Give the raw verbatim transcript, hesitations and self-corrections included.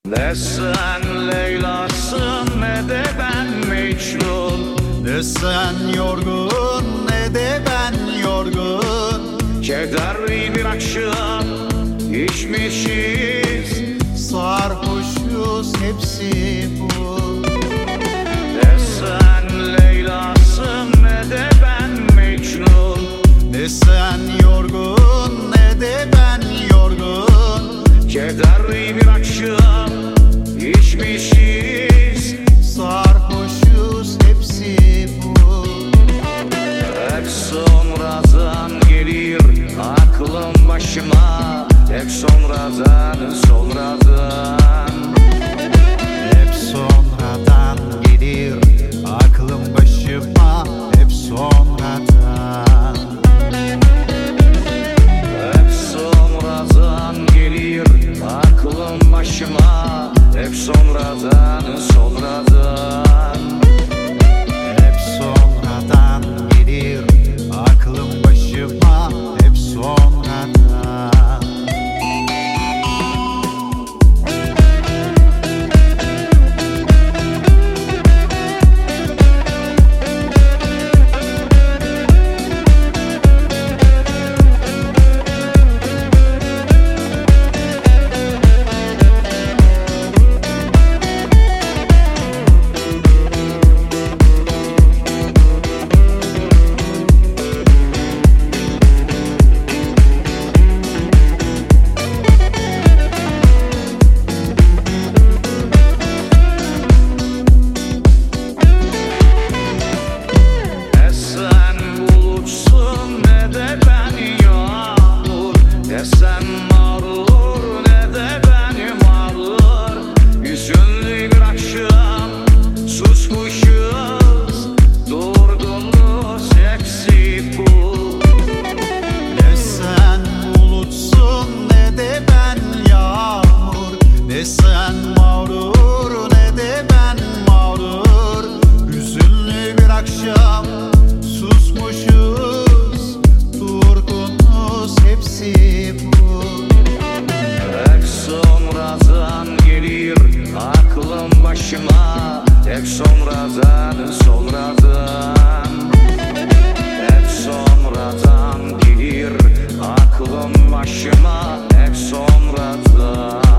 Ne sen Leyla'sın ne de ben Mecnun. Ne sen yorgun ne de ben yorgun. Kederli bir akşam içmişiz, Sarhoşuz hepsi bu. ne sen Leyla'sın ne de ben Mecnun. Ne sen yorgun ne de ben yorgun. Kederli bir akşam içmişiz, Sarhoşuz hepsi bu. hep sonradan gelir aklım başıma. Hep sonradan, sonradan. Hep sonradan gelir aklım başıma. Hep sonradan. Hep sonradan gelir aklım başıma. Hep sonradan, sonradan. Hep sonradan gelir aklım başıma. Hep sonradan. Ne sen bulutsun ne de ben yağmur. Ne sen mağrur ne de ben mağrur. Hüzünlü bir akşam susmuşuz, durgunuz hepsi bu. Ne sen bulutsun ne de ben yağmur. Ne sen mağrur ne de ben mağrur. Hüzünlü bir akşam susmuşuz, durgunuz hepsi bu. Hep sonradan gelir aklım başıma. Hep sonradan, sonradan. Hep sonradan gelir aklım başıma. Hep sonradan.